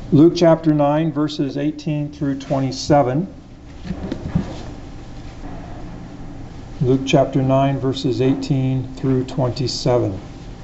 Luke chapter 9, verses 18 through 27. Luke chapter 9, verses 18 through 27.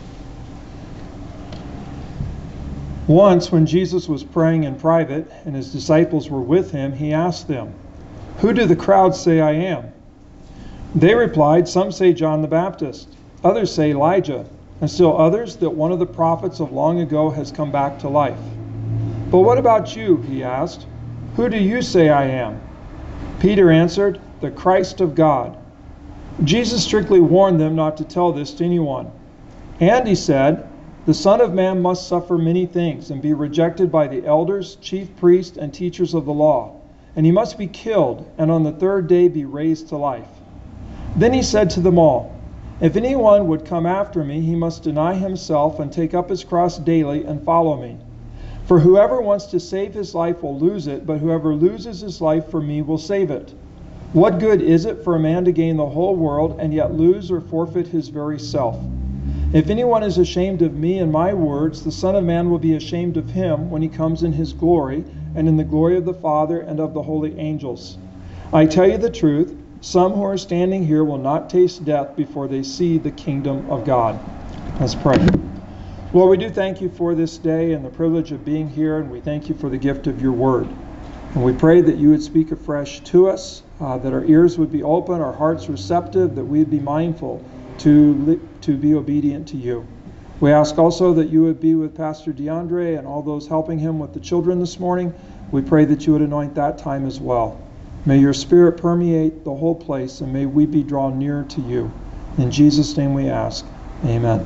Once, when Jesus was praying in private and his disciples were with him, he asked them, "Who do the crowds say I am?" They replied, "Some say John the Baptist, others say Elijah, and still others that one of the prophets of long ago has come back to life." "But what about you?" he asked. "Who do you say I am?" Peter answered, "The Christ of God." Jesus strictly warned them not to tell this to anyone. And he said, "The Son of Man must suffer many things and be rejected by the elders, chief priests, and teachers of the law. And he must be killed, and on the third day be raised to life." Then he said to them all, "If anyone would come after me, he must deny himself and take up his cross daily and follow me. For whoever wants to save his life will lose it, but whoever loses his life for me will save it. What good is it for a man to gain the whole world and yet lose or forfeit his very self? If anyone is ashamed of me and my words, the Son of Man will be ashamed of him when he comes in his glory and in the glory of the Father and of the holy angels. I tell you the truth, some who are standing here will not taste death before they see the kingdom of God." Let's pray. Lord, we do thank you for this day and the privilege of being here, and we thank you for the gift of your word. And we pray that you would speak afresh to us, that our ears would be open, our hearts receptive, that we would be mindful to be obedient to you. We ask also that you would be with Pastor DeAndre and all those helping him with the children this morning. We pray that you would anoint that time as well. May your spirit permeate the whole place, and may we be drawn nearer to you. In Jesus' name we ask. Amen.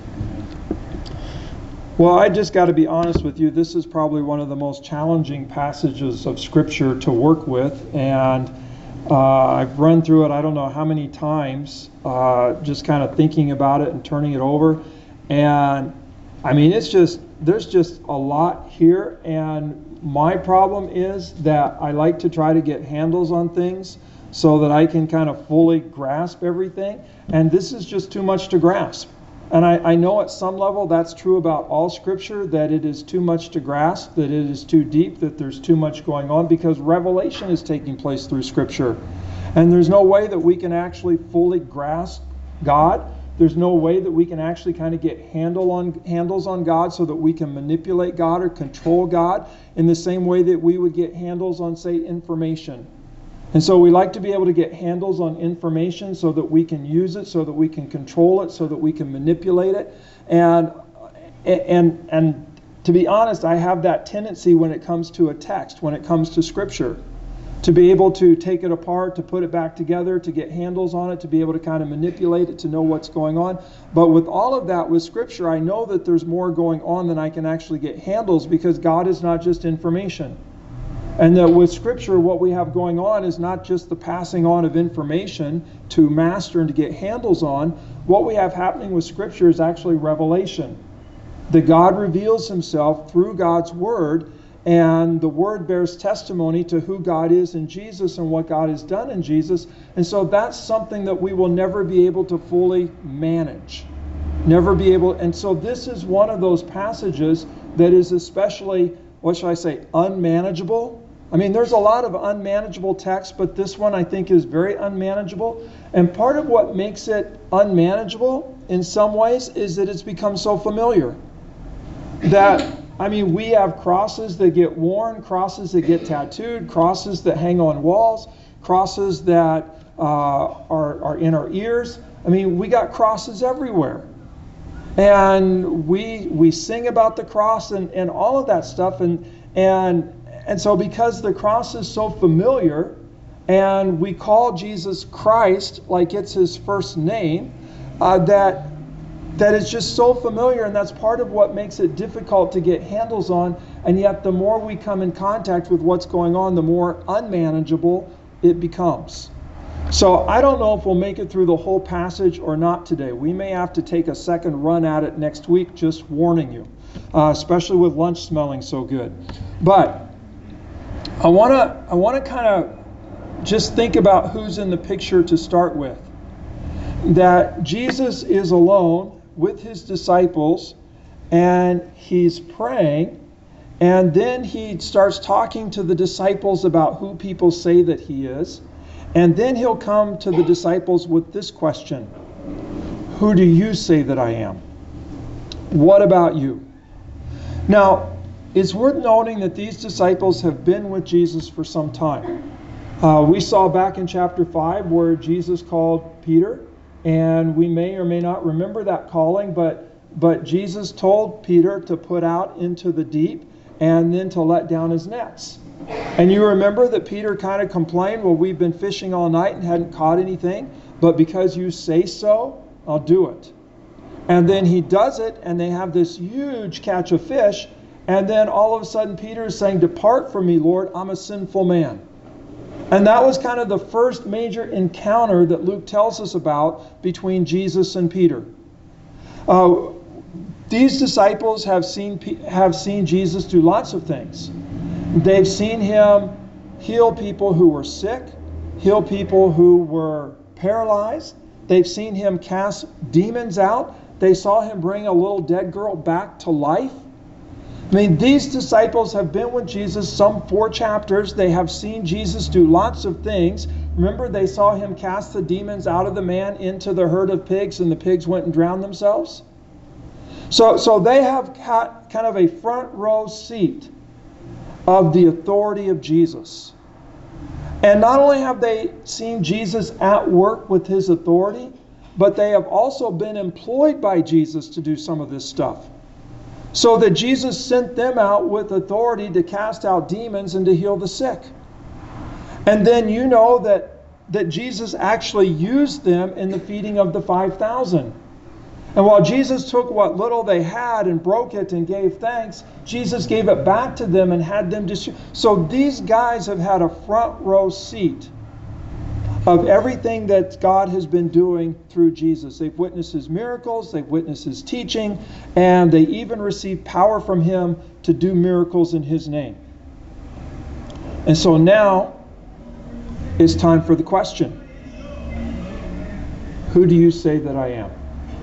Well, I just got to be honest with you. This is probably one of the most challenging passages of Scripture to work with, and I've run through it I don't know how many times, just kind of thinking about it and turning it over. And I mean, there's just a lot here, and my problem is that I like to try to get handles on things so that I can kind of fully grasp everything, and this is just too much to grasp. And I know at some level that's true about all Scripture, that it is too much to grasp, that it is too deep, that there's too much going on, because revelation is taking place through Scripture. And there's no way that we can actually fully grasp God. There's no way that we can actually kind of get handles on God so that we can manipulate God or control God in the same way that we would get handles on, say, information. And so we like to be able to get handles on information so that we can use it, so that we can control it, so that we can manipulate it. And to be honest, I have that tendency when it comes to a text, when it comes to Scripture, to be able to take it apart, to put it back together, to get handles on it, to be able to kind of manipulate it, to know what's going on. But with all of that, with Scripture, I know that there's more going on than I can actually get handles, because God is not just information. And that with Scripture, what we have going on is not just the passing on of information to master and to get handles on. What we have happening with Scripture is actually revelation. That God reveals himself through God's Word, and the Word bears testimony to who God is in Jesus and what God has done in Jesus. And so that's something that we will never be able to fully manage. Never be able. And so this is one of those passages that is especially, what should I say, unmanageable. I mean, there's a lot of unmanageable texts, but this one I think is very unmanageable. And part of what makes it unmanageable in some ways is that it's become so familiar. That, I mean, we have crosses that get worn, crosses that get tattooed, crosses that hang on walls, crosses that are in our ears. I mean, we got crosses everywhere. And we sing about the cross and all of that stuff. And so because the cross is so familiar, and we call Jesus Christ like it's his first name, that it's just so familiar, and that's part of what makes it difficult to get handles on. And yet the more we come in contact with what's going on, the more unmanageable it becomes. So I don't know if we'll make it through the whole passage or not today. We may have to take a second run at it next week, just warning you, especially with lunch smelling so good. But I want to kind of just think about who's in the picture to start with. That Jesus is alone with his disciples, and he's praying, And then he starts talking to the disciples about who people say that he is. And then he'll come to the disciples with this question: who do you say that I am? What about you? Now, it's worth noting that these disciples have been with Jesus for some time. We saw back in chapter 5 where Jesus called Peter, and we may or may not remember that calling, but Jesus told Peter to put out into the deep and then to let down his nets. And you remember that Peter kind of complained, well, we've been fishing all night and hadn't caught anything, but because you say so, I'll do it. And then he does it, and they have this huge catch of fish, and then all of a sudden Peter is saying, depart from me, Lord, I'm a sinful man. And that was kind of the first major encounter that Luke tells us about between Jesus and Peter. These disciples have seen Jesus do lots of things. They've seen him heal people who were sick, heal people who were paralyzed. They've seen him cast demons out. They saw him bring a little dead girl back to life. I mean, these disciples have been with Jesus some 4 chapters. They have seen Jesus do lots of things. Remember, they saw him cast the demons out of the man into the herd of pigs, and the pigs went and drowned themselves. So they have got kind of a front row seat of the authority of Jesus. And not only have they seen Jesus at work with his authority, but they have also been employed by Jesus to do some of this stuff. So that Jesus sent them out with authority to cast out demons and to heal the sick. And then you know that Jesus actually used them in the feeding of the 5,000. And while Jesus took what little they had and broke it and gave thanks, Jesus gave it back to them and had them distribute. So these guys have had a front row seat of everything that God has been doing through Jesus. They've witnessed his miracles, they've witnessed his teaching, and they even received power from him to do miracles in his name. And so now it's time for the question. Who do you say that I am?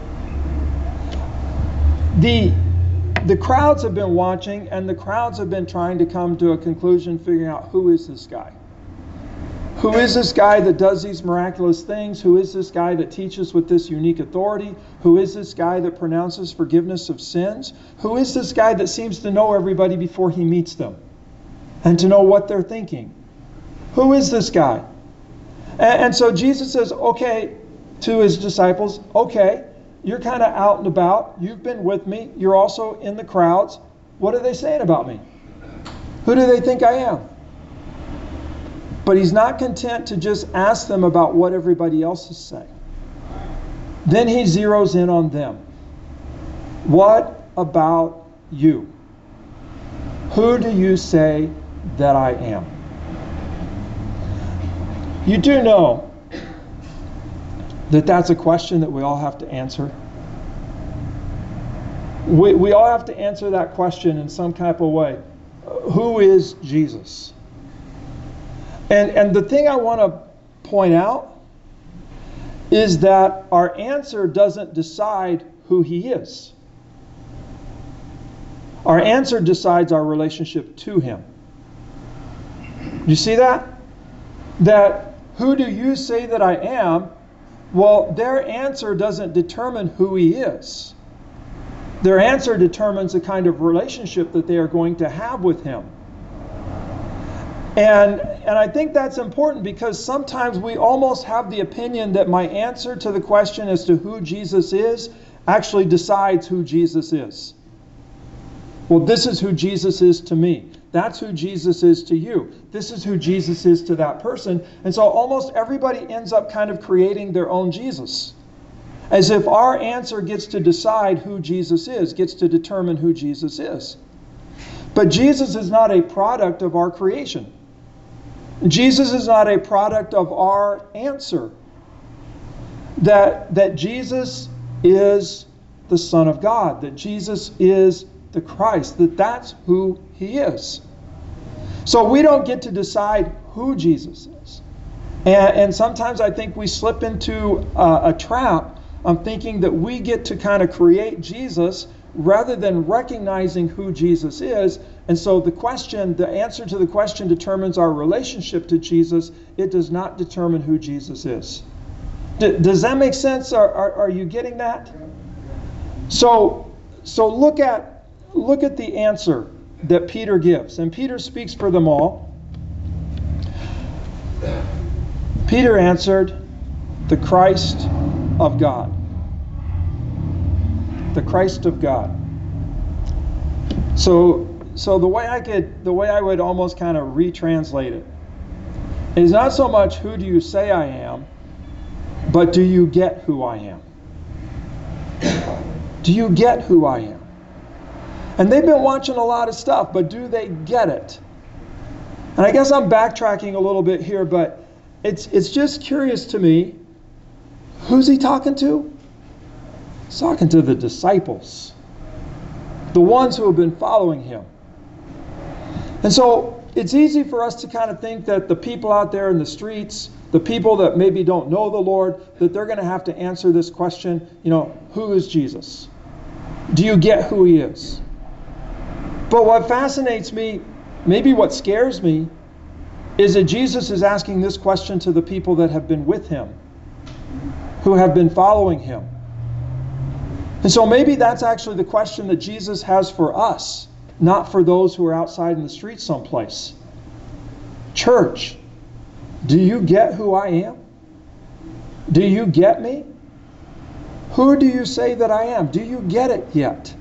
The crowds have been watching, and the crowds have been trying to come to a conclusion, figuring out who is this guy? Who is this guy that does these miraculous things? Who is this guy that teaches with this unique authority? Who is this guy that pronounces forgiveness of sins? Who is this guy that seems to know everybody before he meets them and to know what they're thinking? Who is this guy? And so Jesus says, okay, to his disciples, okay, you're kind of out and about. You've been with me. You're also in the crowds. What are they saying about me? Who do they think I am? But he's not content to just ask them about what everybody else is saying. Then he zeroes in on them. What about you? Who do you say that I am? You do know that that's a question that we all have to answer. We all have to answer that question in some type of way. Who is Jesus? And the thing I want to point out is that our answer doesn't decide who he is. Our answer decides our relationship to him. You see that? That who do you say that I am? Well, their answer doesn't determine who he is. Their answer determines the kind of relationship that they are going to have with him. And I think that's important because sometimes we almost have the opinion that my answer to the question as to who Jesus is actually decides who Jesus is. Well, this is who Jesus is to me. That's who Jesus is to you. This is who Jesus is to that person. And so almost everybody ends up kind of creating their own Jesus. As if our answer gets to decide who Jesus is, gets to determine who Jesus is. But Jesus is not a product of our creation. Jesus is not a product of our answer. That Jesus is the Son of God. That Jesus is the Christ. That's who he is. So we don't get to decide who Jesus is. And sometimes I think we slip into a trap of thinking that we get to kind of create Jesus rather than recognizing who Jesus is. And so the answer to the question determines our relationship to Jesus. It does not determine who Jesus is. Does that make sense? Are you getting that? So look at the answer that Peter gives. And Peter speaks for them all. Peter answered, the Christ of God. The Christ of God. So the way I would almost kind of retranslate it is not so much who do you say I am, but do you get who I am? Do you get who I am? And they've been watching a lot of stuff, but do they get it? And I guess I'm backtracking a little bit here, but it's just curious to me, who's he talking to? He's talking to the disciples, the ones who have been following him. And so it's easy for us to kind of think that the people out there in the streets, the people that maybe don't know the Lord, that they're going to have to answer this question, who is Jesus? Do you get who he is? But what fascinates me, maybe what scares me, is that Jesus is asking this question to the people that have been with him, who have been following him. And so maybe that's actually the question that Jesus has for us, not for those who are outside in the street someplace. Church, do you get who I am? Do you get me? Who do you say that I am? Do you get it yet?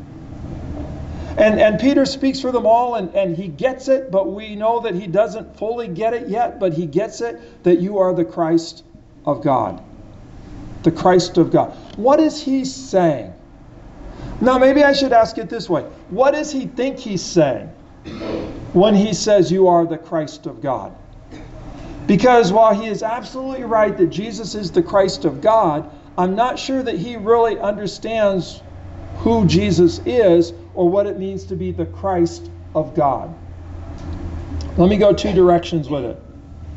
And Peter speaks for them all, and he gets it, but we know that he doesn't fully get it yet, but he gets it, that you are the Christ of God. The Christ of God. What is he saying? Now, maybe I should ask it this way. What does he think he's saying when he says you are the Christ of God? Because while he is absolutely right that Jesus is the Christ of God, I'm not sure that he really understands who Jesus is or what it means to be the Christ of God. Let me go two directions with it.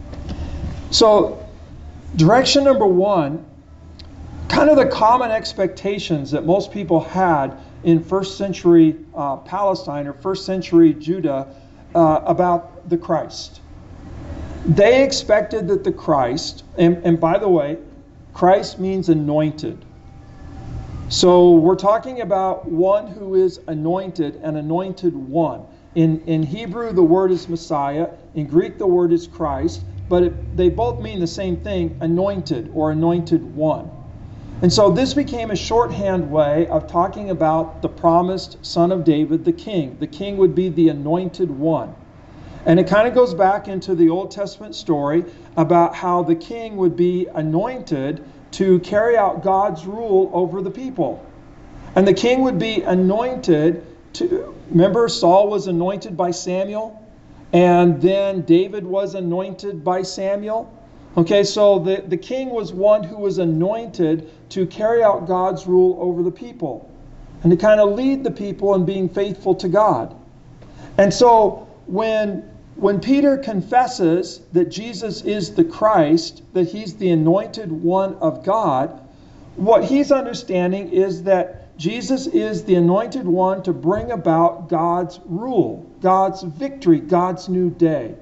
So, direction number one, kind of the common expectations that most people had in first century Palestine or first century Judah about the Christ. They expected that the Christ, and by the way, Christ means anointed. So we're talking about one who is anointed, an anointed one. In Hebrew, the word is Messiah. In Greek, the word is Christ. But they both mean the same thing, anointed or anointed one. And so this became a shorthand way of talking about the promised son of David, the king. The king would be the anointed one. And it kind of goes back into the Old Testament story about how the king would be anointed to carry out God's rule over the people. And the king would be anointed to, remember Saul was anointed by Samuel, and then David was anointed by Samuel. Okay, so the king was one who was anointed to carry out God's rule over the people and to kind of lead the people in being faithful to God. And so when Peter confesses that Jesus is the Christ, that he's the anointed one of God, what he's understanding is that Jesus is the anointed one to bring about God's rule, God's victory, God's new day.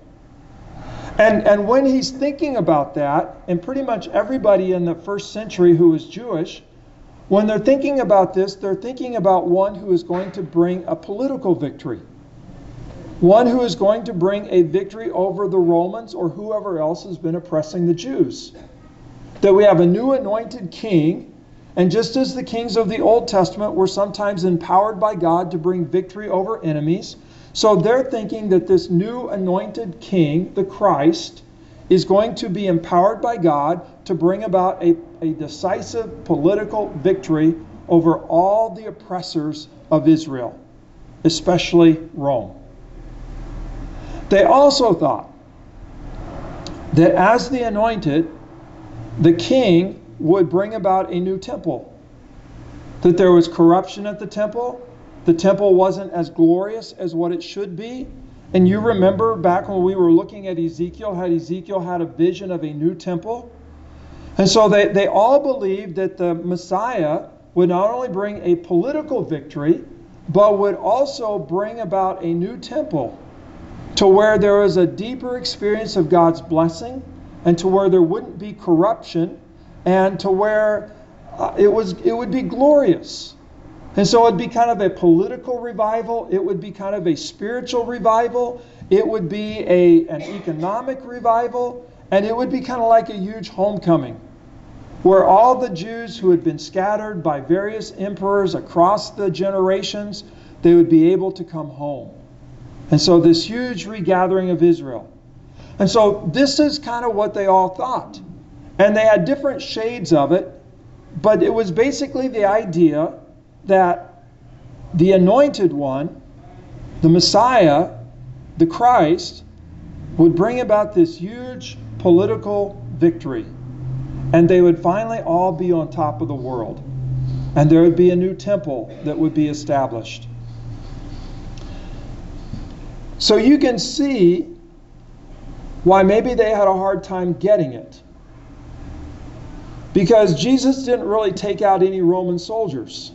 And when he's thinking about that, and pretty much everybody in the first century who was Jewish, when they're thinking about this, they're thinking about one who is going to bring a political victory. One who is going to bring a victory over the Romans or whoever else has been oppressing the Jews. That we have a new anointed king, and just as the kings of the Old Testament were sometimes empowered by God to bring victory over enemies, so they're thinking that this new anointed king, the Christ, is going to be empowered by God to bring about a decisive political victory over all the oppressors of Israel, especially Rome. They also thought that as the anointed, the king would bring about a new temple. That there was corruption at the temple. The temple wasn't as glorious as what it should be. And you remember back when we were looking at Ezekiel, how Ezekiel had a vision of a new temple. And so they all believed that the Messiah would not only bring a political victory, but would also bring about a new temple to where there was a deeper experience of God's blessing, and to where there wouldn't be corruption, and to where it would be glorious. And so it'd be kind of a political revival. It would be kind of a spiritual revival. It would be an economic revival. And it would be kind of like a huge homecoming, where all the Jews who had been scattered by various emperors across the generations, they would be able to come home. And so this huge regathering of Israel. And so this is kind of what they all thought. And they had different shades of it, but it was basically the idea that the Anointed One, the Messiah, the Christ, would bring about this huge political victory. And they would finally all be on top of the world. And there would be a new temple that would be established. So you can see why maybe they had a hard time getting it. Because Jesus didn't really take out any Roman soldiers.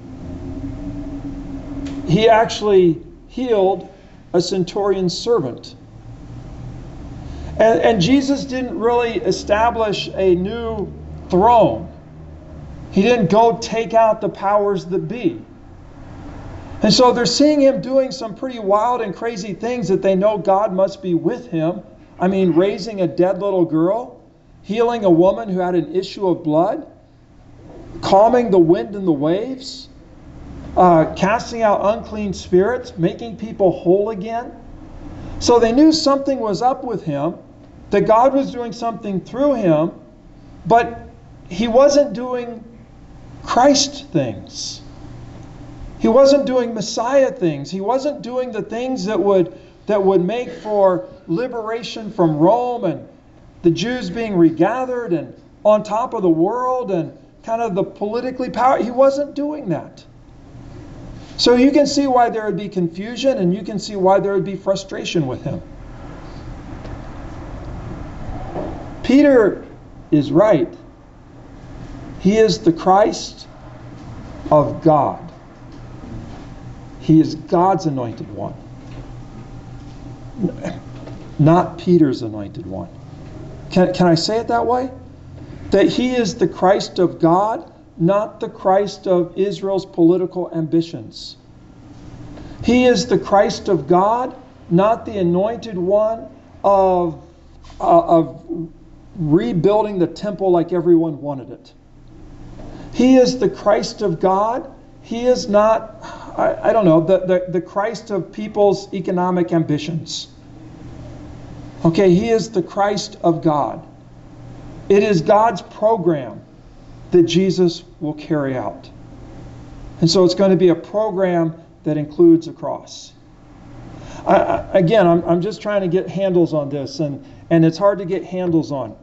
He actually healed a centurion's servant. And Jesus didn't really establish a new throne. He didn't go take out the powers that be. And so they're seeing him doing some pretty wild and crazy things that they know God must be with him. I mean, raising a dead little girl, healing a woman who had an issue of blood, calming the wind and the waves, casting out unclean spirits, making people whole again. So they knew something was up with him, that God was doing something through him, but he wasn't doing Christ things. He wasn't doing Messiah things. He wasn't doing the things that would make for liberation from Rome and the Jews being regathered and on top of the world and kind of the politically power. He wasn't doing that. So you can see why there would be confusion, and you can see why there would be frustration with him. Peter is right. He is the Christ of God. He is God's anointed one, not Peter's anointed one. Can I say it that way? That he is the Christ of God, not the Christ of Israel's political ambitions. He is the Christ of God, not the anointed one of rebuilding the temple like everyone wanted it. He is the Christ of God. He is not, I don't know, the Christ of people's economic ambitions. Okay, he is the Christ of God. It is God's program that Jesus will carry out. And so it's going to be a program that includes a cross. I'm just trying to get handles on this, and it's hard to get handles on.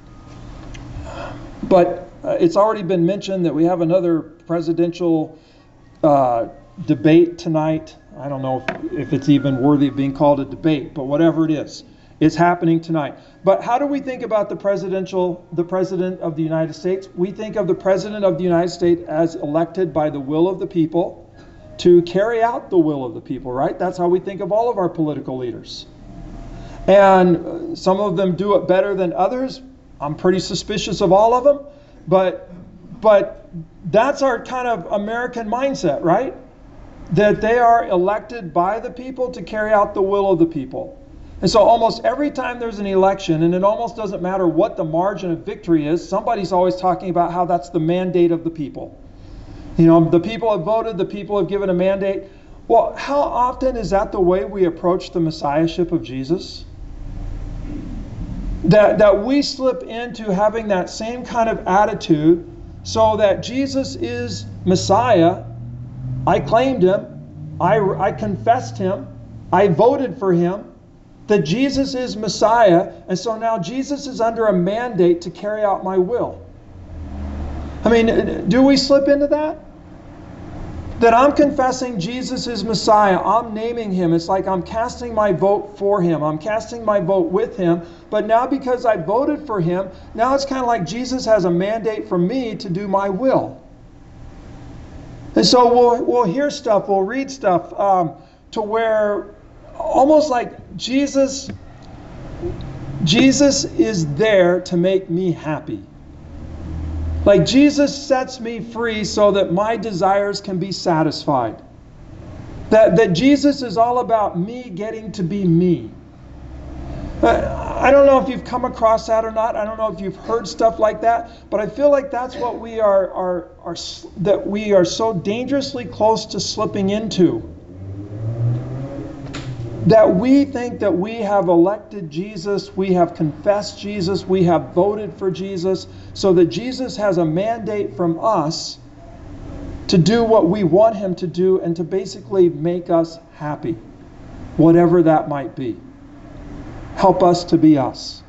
But it's already been mentioned that we have another presidential debate tonight. I don't know if it's even worthy of being called a debate, but whatever it is, it's happening tonight. But how do we think about the President of the United States? We think of the President of the United States as elected by the will of the people to carry out the will of the people, right? That's how we think of all of our political leaders. And some of them do it better than others. I'm pretty suspicious of all of them. But that's our kind of American mindset, right? That they are elected by the people to carry out the will of the people. And so almost every time there's an election, and it almost doesn't matter what the margin of victory is, somebody's always talking about how that's the mandate of the people. You know, the people have voted, the people have given a mandate. Well, how often is that the way we approach the messiahship of Jesus? That we slip into having that same kind of attitude, so that Jesus is Messiah. I claimed him. I confessed him. I voted for him. That Jesus is Messiah. And so now Jesus is under a mandate to carry out my will. I mean, do we slip into that? That I'm confessing Jesus is Messiah. I'm naming him. It's like I'm casting my vote for him. I'm casting my vote with him. But now because I voted for him, now it's kind of like Jesus has a mandate for me to do my will. And so we'll hear stuff, we'll read stuff to where almost like Jesus is there to make me happy. Like Jesus sets me free so that my desires can be satisfied. That Jesus is all about me getting to be me. I don't know if you've come across that or not. I don't know if you've heard stuff like that, but I feel like that's what we are that we are so dangerously close to slipping into. That we think that we have elected Jesus, we have confessed Jesus, we have voted for Jesus, so that Jesus has a mandate from us to do what we want him to do and to basically make us happy, whatever that might be. Help us to be us.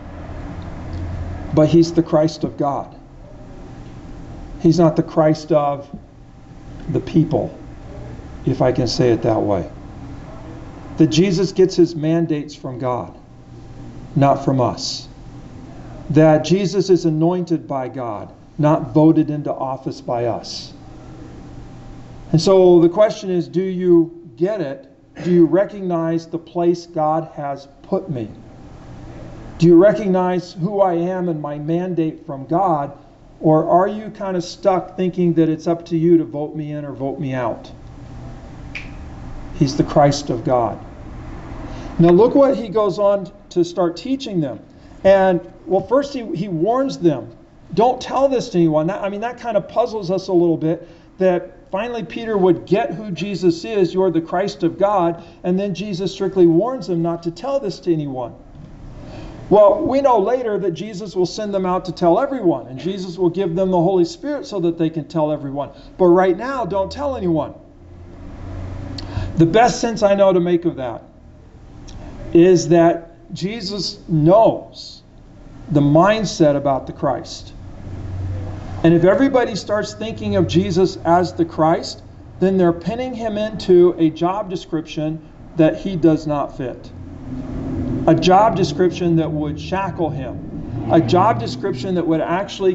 But he's the Christ of God. He's not the Christ of the people, if I can say it that way. That Jesus gets his mandates from God, not from us. That Jesus is anointed by God, not voted into office by us. And so the question is, do you get it? Do you recognize the place God has put me? Do you recognize who I am and my mandate from God? Or are you kind of stuck thinking that it's up to you to vote me in or vote me out? He's the Christ of God. Now look what he goes on to start teaching them. And, well, first he warns them, don't tell this to anyone. That kind of puzzles us a little bit, that finally Peter would get who Jesus is, you're the Christ of God, and then Jesus strictly warns them not to tell this to anyone. Well, we know later that Jesus will send them out to tell everyone, and Jesus will give them the Holy Spirit so that they can tell everyone. But right now, don't tell anyone. The best sense I know to make of that is that Jesus knows the mindset about the Christ. And if everybody starts thinking of Jesus as the Christ, then they're pinning him into a job description that he does not fit. A job description that would shackle him. A job description that would actually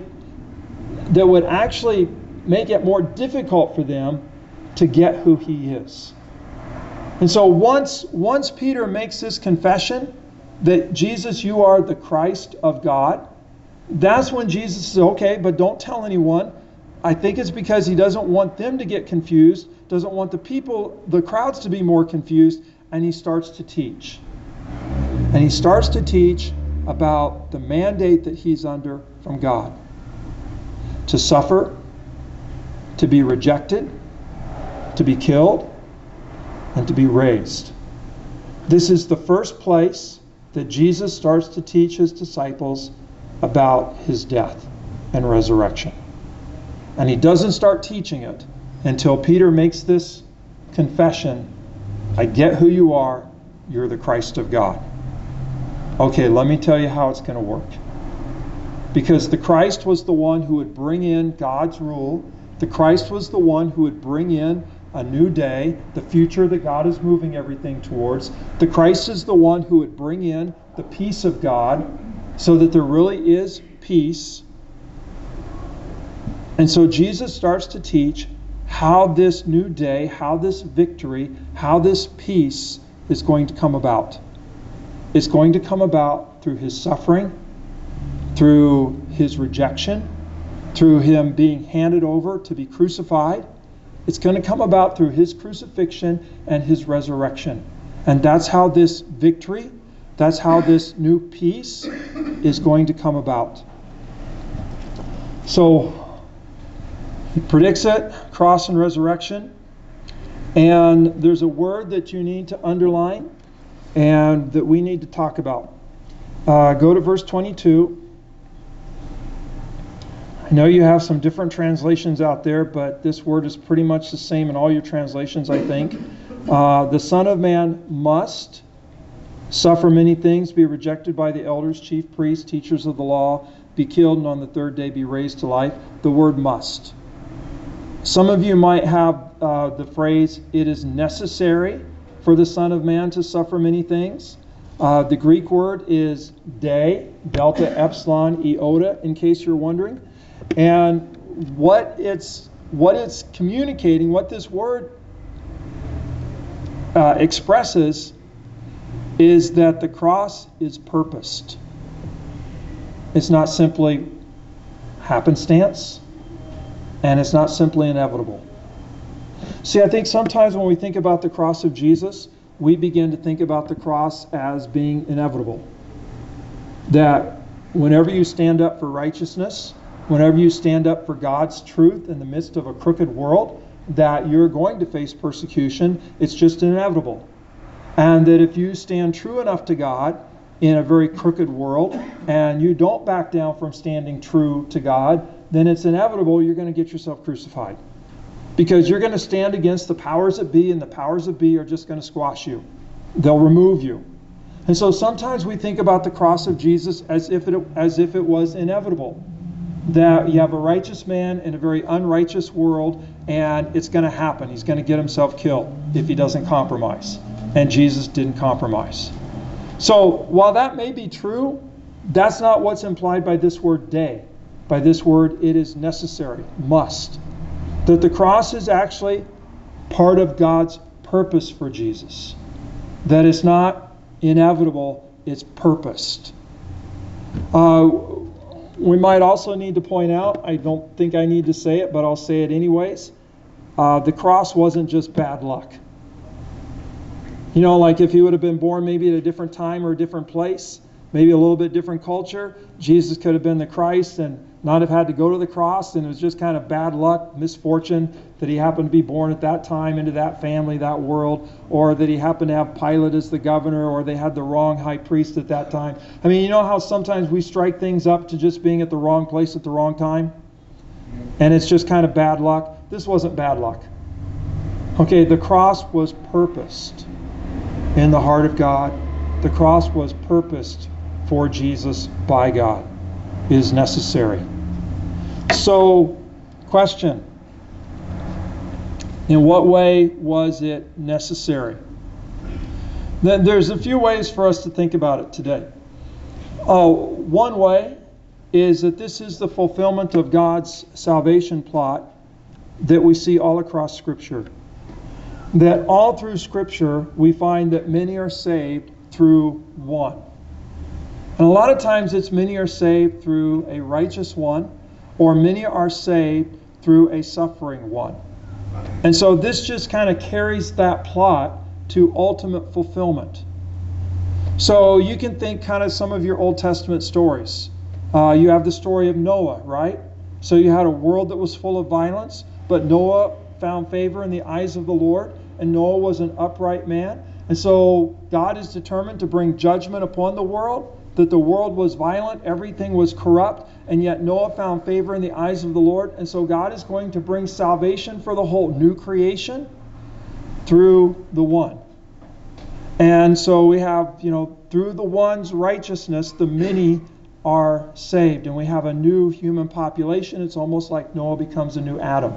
make it more difficult for them to get who he is. And so once Peter makes this confession that Jesus, you are the Christ of God, that's when Jesus says, okay, but don't tell anyone. I think it's because he doesn't want them to get confused, doesn't want the crowds to be more confused, and he starts to teach. And he starts to teach about the mandate that he's under from God. To suffer, to be rejected, to be killed, and to be raised. This is the first place that Jesus starts to teach his disciples about his death and resurrection. And he doesn't start teaching it until Peter makes this confession, I get who you are, you're the Christ of God. Okay, let me tell you how it's going to work. Because the Christ was the one who would bring in God's rule. The Christ was the one who would bring in a new day, the future that God is moving everything towards. The Christ is the one who would bring in the peace of God so that there really is peace. And so Jesus starts to teach how this new day, how this victory, how this peace is going to come about. It's going to come about through his suffering, through his rejection, through him being handed over to be crucified. It's going to come about through his crucifixion and his resurrection. And that's how this victory, that's how this new peace is going to come about. So he predicts it, cross and resurrection. And there's a word that you need to underline and that we need to talk about. Go to verse 22. I know you have some different translations out there, but this word is pretty much the same in all your translations, I think. The Son of Man must suffer many things, be rejected by the elders, chief priests, teachers of the law, be killed, and on the third day be raised to life. The word must. Some of you might have the phrase, it is necessary for the Son of Man to suffer many things. The Greek word is de, delta, epsilon, iota, in case you're wondering. And what it's what it's communicating, what this word expresses, is that the cross is purposed. It's not simply happenstance, and it's not simply inevitable. See, I think sometimes when we think about the cross of Jesus, we begin to think about the cross as being inevitable. That whenever you stand up for righteousness, whenever you stand up for God's truth in the midst of a crooked world, that you're going to face persecution. It's just inevitable. And that if you stand true enough to God in a very crooked world, and you don't back down from standing true to God, then it's inevitable you're going to get yourself crucified. Because you're going to stand against the powers that be, and the powers that be are just going to squash you. They'll remove you. And so sometimes we think about the cross of Jesus as if it was inevitable. That you have a righteous man in a very unrighteous world, and it's going to happen. He's going to get himself killed if he doesn't compromise. And Jesus didn't compromise. So while that may be true, that's not what's implied by this word day. By this word, it is necessary, must. That the cross is actually part of God's purpose for Jesus. That it's not inevitable, it's purposed. We might also need to point out, I don't think I need to say it, but I'll say it anyways. The cross wasn't just bad luck. You know, like if he would have been born maybe at a different time or a different place, maybe a little bit different culture, Jesus could have been the Christ and not have had to go to the cross, and it was just kind of bad luck, misfortune, that he happened to be born at that time into that family, that world, or that he happened to have Pilate as the governor, or they had the wrong high priest at that time. I mean, you know how sometimes we strike things up to just being at the wrong place at the wrong time? And it's just kind of bad luck. This wasn't bad luck. Okay, the cross was purposed in the heart of God. The cross was purposed for Jesus by God. It is necessary. So, question. In what way was it necessary? Then there's a few ways for us to think about it today. One way is that this is the fulfillment of God's salvation plot that we see all across Scripture. That all through Scripture we find that many are saved through one. And a lot of times it's many are saved through a righteous one, or many are saved through a suffering one. And so this just kind of carries that plot to ultimate fulfillment. So you can think kind of some of your Old Testament stories. You have the story of Noah, right? So you had a world that was full of violence, but Noah found favor in the eyes of the Lord, and Noah was an upright man. And so God is determined to bring judgment upon the world, that the world was violent, everything was corrupt, and yet Noah found favor in the eyes of the Lord. And so God is going to bring salvation for the whole new creation through the one. And so we have, through the one's righteousness, the many are saved. And we have a new human population. It's almost like Noah becomes a new Adam.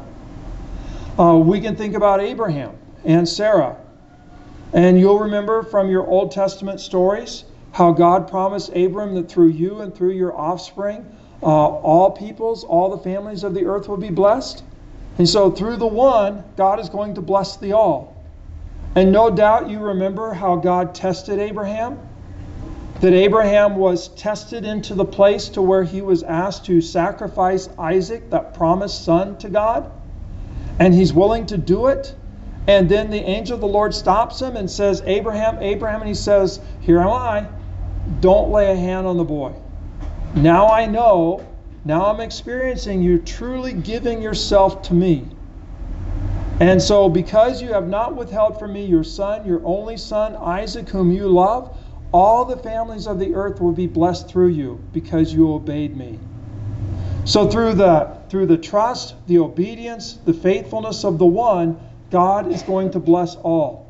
We can think about Abraham and Sarah. And you'll remember from your Old Testament stories how God promised Abram that through you and through your offspring, all peoples, all the families of the earth will be blessed. And so through the one, God is going to bless the all. And no doubt you remember how God tested Abraham. That Abraham was tested into the place to where he was asked to sacrifice Isaac, that promised son, to God. And he's willing to do it. And then the angel of the Lord stops him and says, Abraham, Abraham, and he says, here am I. Don't lay a hand on the boy. Now I know, now I'm experiencing you truly giving yourself to me. And so because you have not withheld from me your son, your only son, Isaac, whom you love, all the families of the earth will be blessed through you because you obeyed me. So through the trust, the obedience, the faithfulness of the one, God is going to bless all.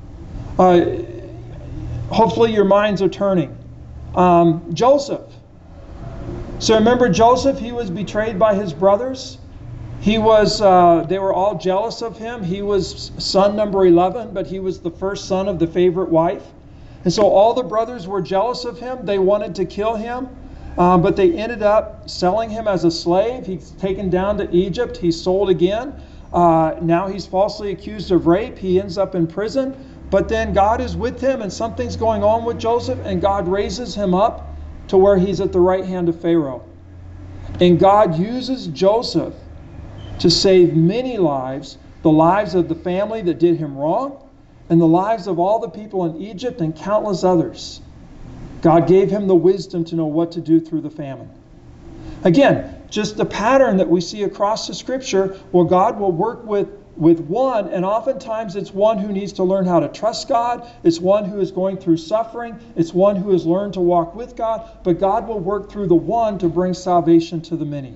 Hopefully your minds are turning. Joseph. So remember Joseph, he was betrayed by his brothers. They were all jealous of him. He was son number 11, but he was the first son of the favorite wife. And so all the brothers were jealous of him. They wanted to kill him. But they ended up selling him as a slave. He's taken down to Egypt. He's sold again. Now he's falsely accused of rape. He ends up in prison. But then God is with him, and something's going on with Joseph, and God raises him up to where he's at the right hand of Pharaoh. And God uses Joseph to save many lives, the lives of the family that did him wrong, and the lives of all the people in Egypt and countless others. God gave him the wisdom to know what to do through the famine. Again, just the pattern that we see across the Scripture, where God will work with one, and oftentimes it's one who needs to learn how to trust God. It's one who is going through suffering. It's one who has learned to walk with God. But God will work through the one to bring salvation to the many.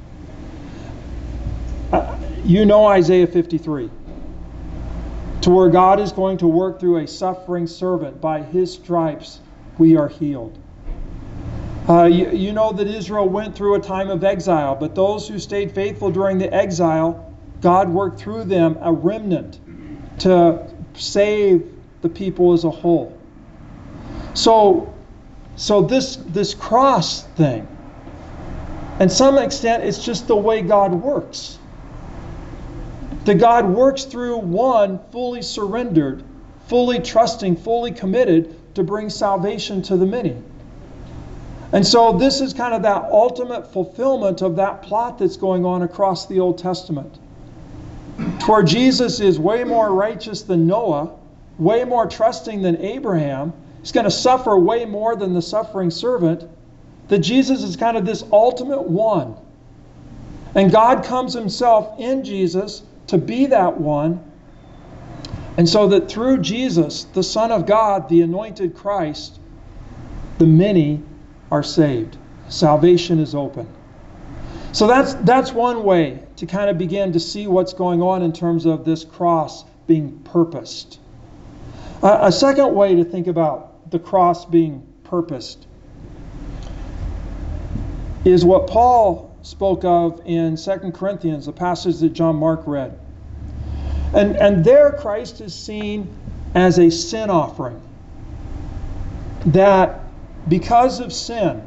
You know Isaiah 53, to where God is going to work through a suffering servant. By his stripes we are healed. You know that Israel went through a time of exile, but those who stayed faithful during the exile, God worked through them a remnant to save the people as a whole. So this cross thing, in some extent, it's just the way God works. That God works through one fully surrendered, fully trusting, fully committed to bring salvation to the many. And so this is kind of that ultimate fulfillment of that plot that's going on across the Old Testament. To where Jesus is way more righteous than Noah, way more trusting than Abraham. He's going to suffer way more than the suffering servant. That Jesus is kind of this ultimate one. And God comes himself in Jesus to be that one. And so that through Jesus, the Son of God, the anointed Christ, the many are saved. Salvation is open. So that's one way to kind of begin to see what's going on in terms of this cross being purposed. A second way to think about the cross being purposed is what Paul spoke of in 2 Corinthians, the passage that John Mark read. And there Christ is seen as a sin offering. That because of sin,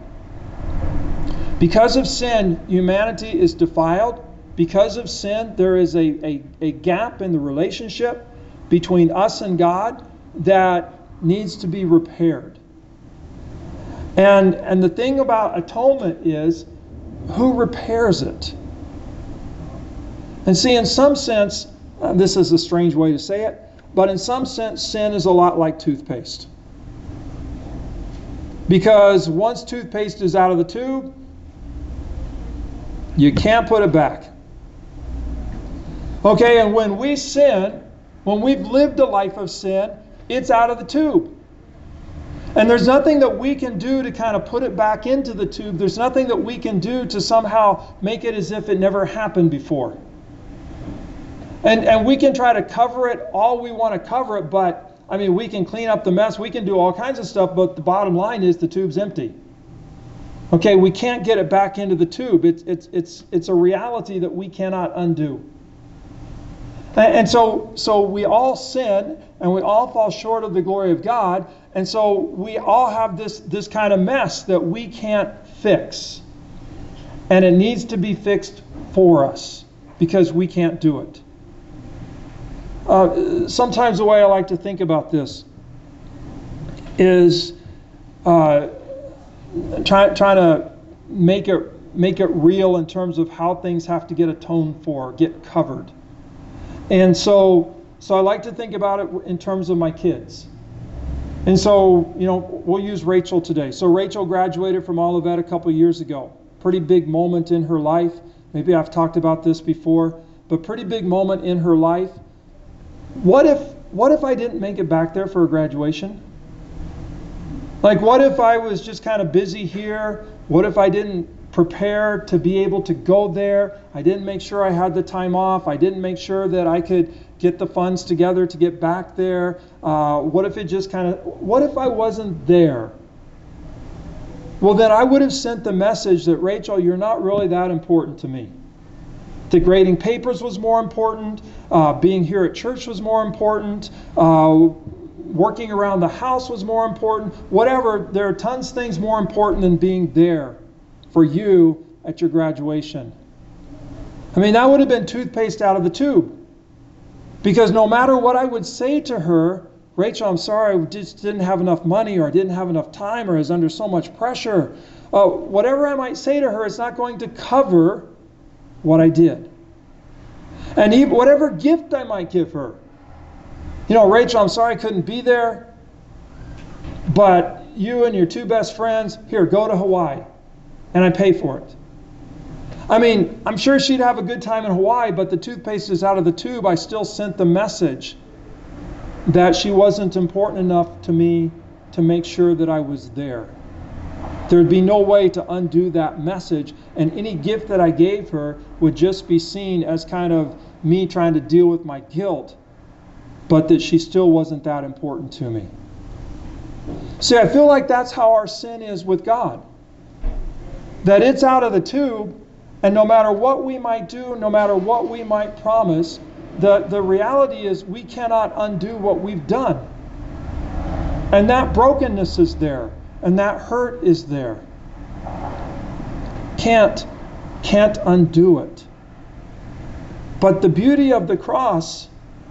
humanity is defiled. Because of sin, there is a gap in the relationship between us and God that needs to be repaired. And the thing about atonement is, who repairs it? And see, in some sense, this is a strange way to say it, but in some sense, sin is a lot like toothpaste. Because once toothpaste is out of the tube, you can't put it back. Okay, and when we sin, when we've lived a life of sin, it's out of the tube. And there's nothing that we can do to kind of put it back into the tube. There's nothing that we can do to somehow make it as if it never happened before. And we can try to cover it all we want to cover it, but I mean, we can clean up the mess, we can do all kinds of stuff, but the bottom line is the tube's empty. Okay, we can't get it back into the tube. It's a reality that we cannot undo. And so we all sin, and we all fall short of the glory of God, and so we all have this kind of mess that we can't fix. And it needs to be fixed for us, because we can't do it. Sometimes the way I like to think about this is trying to make it real in terms of how things have to get atoned for, get covered. And so I like to think about it in terms of my kids. And so, we'll use Rachel today. So Rachel graduated from Olivet a couple years ago. Pretty big moment in her life. Maybe I've talked about this before, but pretty big moment in her life. What if I didn't make it back there for a graduation? Like, what if I was just kind of busy here? What if I didn't prepare to be able to go there? I didn't make sure I had the time off. I didn't make sure that I could get the funds together to get back there. What if I wasn't there? Well, then I would have sent the message that, Rachel, you're not really that important to me. The grading papers was more important. Being here at church was more important. Working around the house was more important. Whatever, there are tons of things more important than being there for you at your graduation. I mean, that would have been toothpaste out of the tube. Because no matter what I would say to her, Rachel, I'm sorry, I just didn't have enough money, or I didn't have enough time, or I was under so much pressure. Whatever I might say to her, it's not going to cover what I did. And even whatever gift I might give her. Rachel, I'm sorry I couldn't be there, but you and your two best friends, here, go to Hawaii, and I pay for it. I mean, I'm sure she'd have a good time in Hawaii, but the toothpaste is out of the tube. I still sent the message that she wasn't important enough to me to make sure that I was there. There'd be no way to undo that message, and any gift that I gave her would just be seen as kind of me trying to deal with my guilt, but that she still wasn't that important to me. See, I feel like that's how our sin is with God. That it's out of the tube, and no matter what we might do, no matter what we might promise, the reality is we cannot undo what we've done. And that brokenness is there, and that hurt is there. Can't undo it. But the beauty of the cross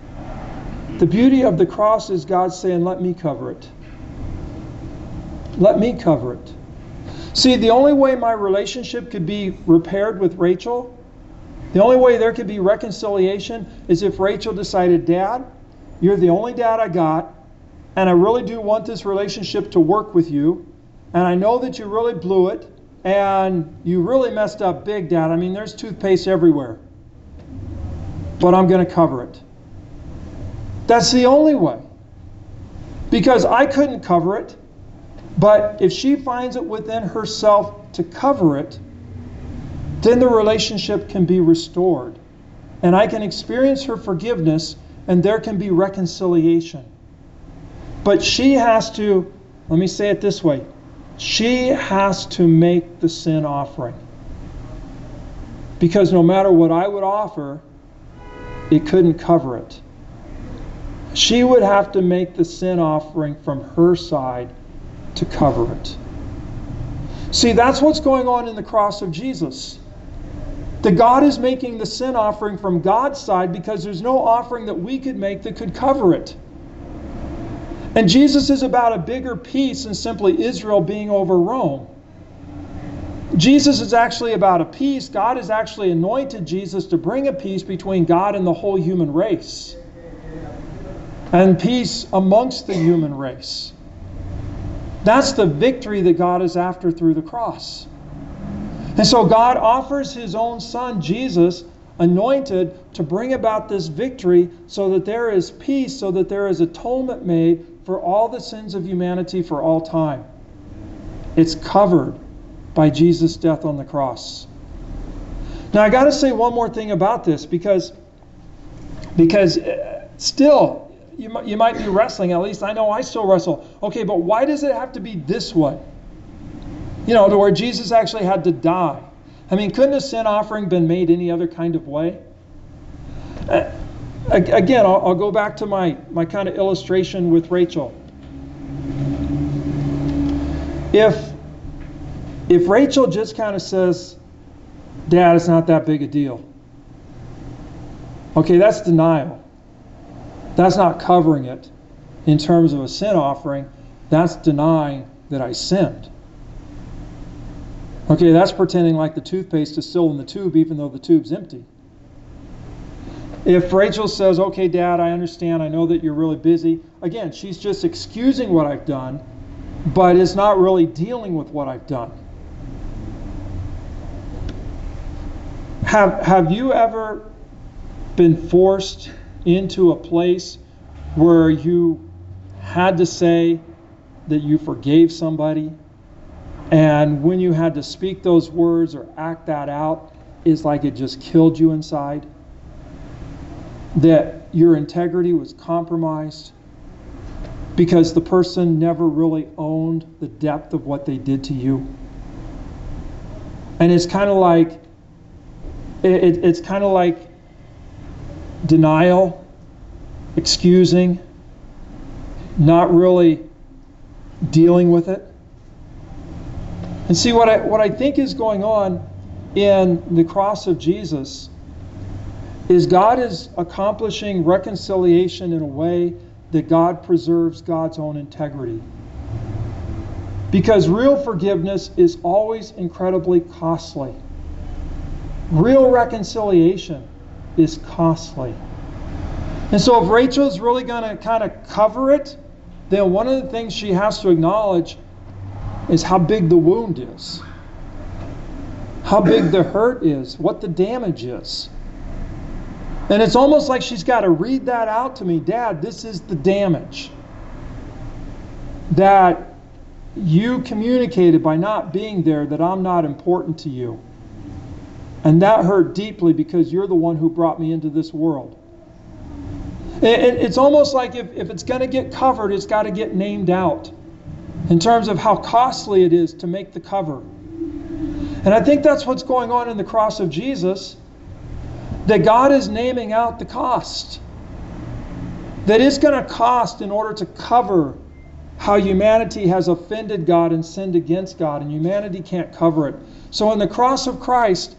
is God saying, let me cover it. Let me cover it. See, the only way my relationship could be repaired with Rachel, the only way there could be reconciliation is if Rachel decided, Dad, you're the only dad I got, and I really do want this relationship to work with you, and I know that you really blew it, and you really messed up big, Dad. I mean, there's toothpaste everywhere. But I'm going to cover it. That's the only way. Because I couldn't cover it. But if she finds it within herself to cover it, then the relationship can be restored. And I can experience her forgiveness, and there can be reconciliation. But she has to, let me say it this way, she has to make the sin offering. Because no matter what I would offer, it couldn't cover it. She would have to make the sin offering from her side to cover it. See, that's what's going on in the cross of Jesus. That God is making the sin offering from God's side because there's no offering that we could make that could cover it. And Jesus is about a bigger peace than simply Israel being over Rome. Jesus is actually about a peace. God has actually anointed Jesus to bring a peace between God and the whole human race. And peace amongst the human race. That's the victory that God is after through the cross. And so God offers His own Son, Jesus, anointed to bring about this victory so that there is peace, so that there is atonement made for all the sins of humanity for all time. It's covered by Jesus' death on the cross. Now I got to say one more thing about this because still, you might be wrestling, at least I know I still wrestle. Okay, but why does it have to be this way? To where Jesus actually had to die. I mean, couldn't a sin offering been made any other kind of way? Again, I'll go back to my kind of illustration with Rachel. If Rachel just kind of says, Dad, it's not that big a deal. Okay, that's denial. That's not covering it in terms of a sin offering. That's denying that I sinned. Okay, that's pretending like the toothpaste is still in the tube even though the tube's empty. If Rachel says, okay, Dad, I understand. I know that you're really busy. Again, she's just excusing what I've done, but is not really dealing with what I've done. Have you ever been forced into a place where you had to say that you forgave somebody, and when you had to speak those words or act that out, it's like it just killed you inside? That your integrity was compromised because the person never really owned the depth of what they did to you? And it's kind of like it's kind of like denial, excusing, not really dealing with it. And see, what I think is going on in the cross of Jesus is God is accomplishing reconciliation in a way that God preserves God's own integrity. Because real forgiveness is always incredibly costly. Real reconciliation is costly. And so if Rachel's really going to kind of cover it, then one of the things she has to acknowledge is how big the wound is, how big the hurt is, what the damage is. And it's almost like she's got to read that out to me. Dad, this is the damage that you communicated by not being there, that I'm not important to you. And that hurt deeply because you're the one who brought me into this world. It's almost like if it's going to get covered, it's got to get named out in terms of how costly it is to make the cover. And I think that's what's going on in the cross of Jesus, that God is naming out the cost. That it's going to cost in order to cover how humanity has offended God and sinned against God, and humanity can't cover it. So in the cross of Christ,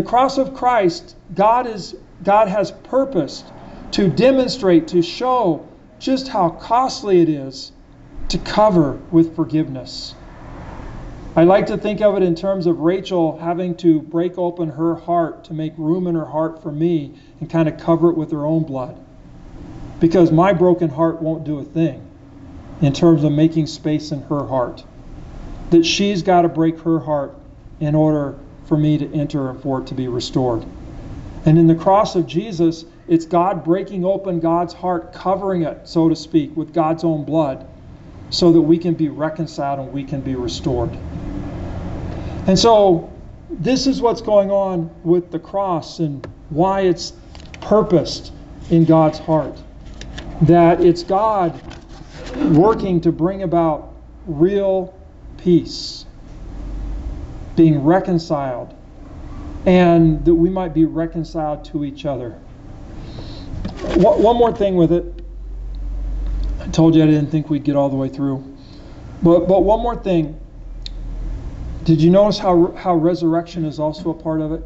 God has purposed to demonstrate, to show just how costly it is to cover with forgiveness. I like to think of it in terms of Rachel having to break open her heart to make room in her heart for me and kind of cover it with her own blood. Because my broken heart won't do a thing in terms of making space in her heart. That she's got to break her heart in order for me to enter and for it to be restored. And in the cross of Jesus, it's God breaking open God's heart, covering it, so to speak, with God's own blood, so that we can be reconciled and we can be restored. And so this is what's going on with the cross and why it's purposed in God's heart. That it's God working to bring about real peace, being reconciled, and that we might be reconciled to each other. One more thing with it. I told you I didn't think we'd get all the way through. But one more thing. Did you notice how resurrection is also a part of it?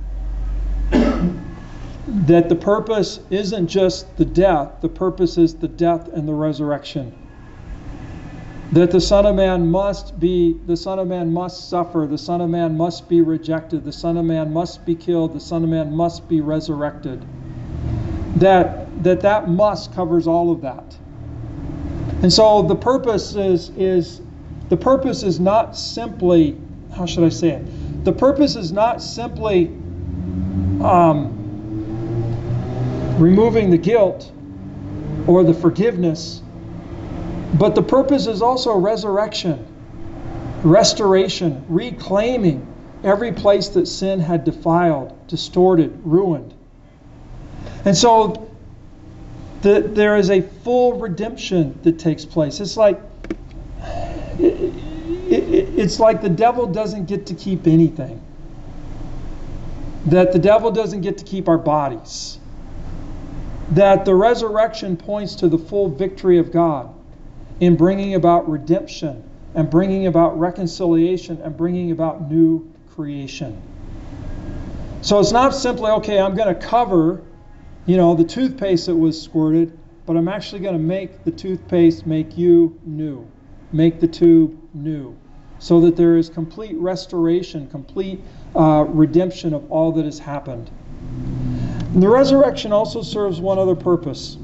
That the purpose isn't just the death. The purpose is the death and the resurrection. That the Son of Man must suffer, the Son of Man must be rejected, the Son of Man must be killed, the Son of Man must be resurrected. That must covers all of that. And so the purpose is not simply, how should I say it? The purpose is not simply removing the guilt or the forgiveness, but the purpose is also resurrection, restoration, reclaiming every place that sin had defiled, distorted, ruined. And so there is a full redemption that takes place. It's like the devil doesn't get to keep anything. That the devil doesn't get to keep our bodies. That the resurrection points to the full victory of God in bringing about redemption and bringing about reconciliation and bringing about new creation. So it's not simply, okay, I'm going to cover, the toothpaste that was squirted, but I'm actually going to make the toothpaste make you new, make the tube new, so that there is complete restoration, complete redemption of all that has happened. And the resurrection also serves one other purpose.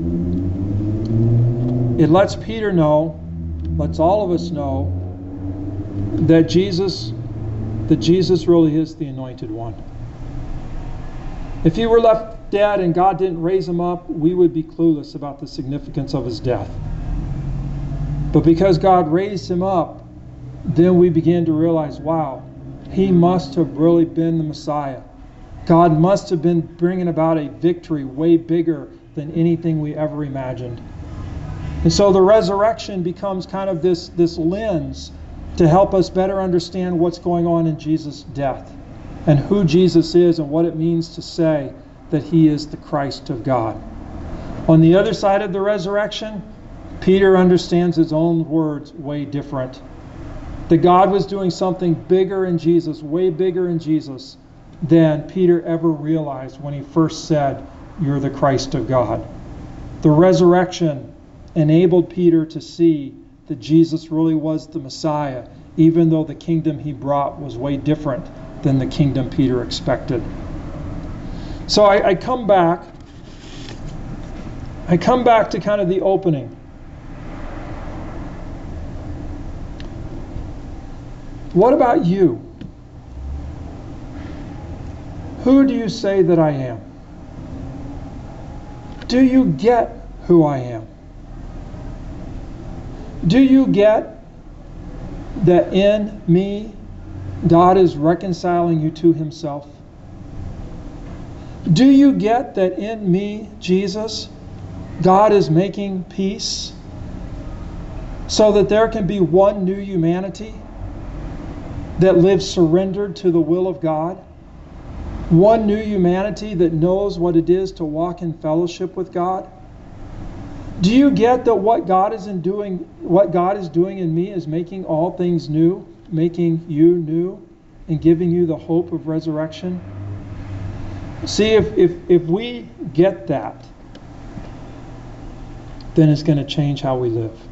It lets Peter know, lets all of us know, that Jesus really is the Anointed One. If he were left dead and God didn't raise him up, we would be clueless about the significance of his death. But because God raised him up, then we begin to realize, wow, he must have really been the Messiah. God must have been bringing about a victory way bigger than anything we ever imagined. And so the resurrection becomes kind of this lens to help us better understand what's going on in Jesus' death and who Jesus is and what it means to say that he is the Christ of God. On the other side of the resurrection, Peter understands his own words way different. That God was doing something bigger in Jesus, way bigger in Jesus, than Peter ever realized when he first said, "You're the Christ of God." The resurrection enabled Peter to see that Jesus really was the Messiah, even though the kingdom he brought was way different than the kingdom Peter expected. So I come back to kind of the opening. What about you? Who do you say that I am? Do you get who I am? Do you get that in me, God is reconciling you to himself? Do you get that in me, Jesus, God is making peace so that there can be one new humanity that lives surrendered to the will of God? One new humanity that knows what it is to walk in fellowship with God? Do you get that what God is doing in me is making all things new, making you new, and giving you the hope of resurrection? See, if we get that, then it's going to change how we live.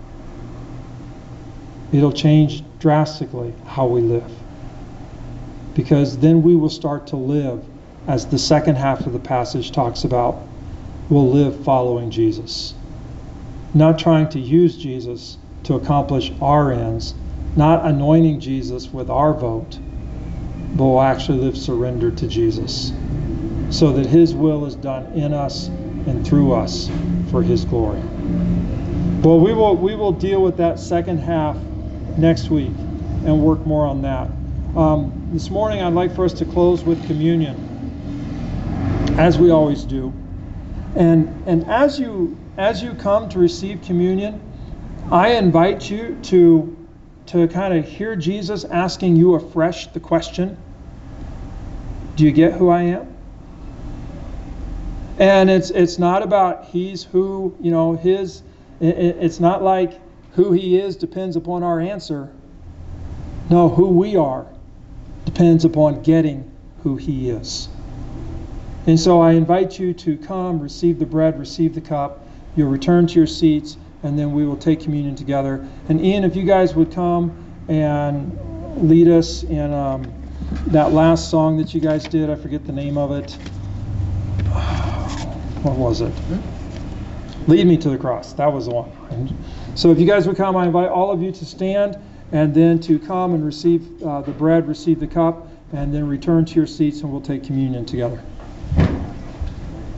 It'll change drastically how we live. Because then we will start to live, as the second half of the passage talks about, we'll live following Jesus. Not trying to use Jesus to accomplish our ends, not anointing Jesus with our vote, but we'll actually live surrendered to Jesus, so that his will is done in us and through us for his glory. Well, we will deal with that second half next week and work more on that. This morning I'd like for us to close with communion, as we always do. And as you come to receive communion, I invite you to kind of hear Jesus asking you afresh the question, do you get who I am? And it's not about he's who, his, it's not like who he is depends upon our answer. No, who we are depends upon getting who he is. And so I invite you to come, receive the bread, receive the cup. You'll return to your seats, and then we will take communion together. And Ian, if you guys would come and lead us in that last song that you guys did. I forget the name of it. What was it? Lead Me to the Cross. That was the one. So if you guys would come, I invite all of you to stand and then to come and receive the bread, receive the cup, and then return to your seats, and we'll take communion together.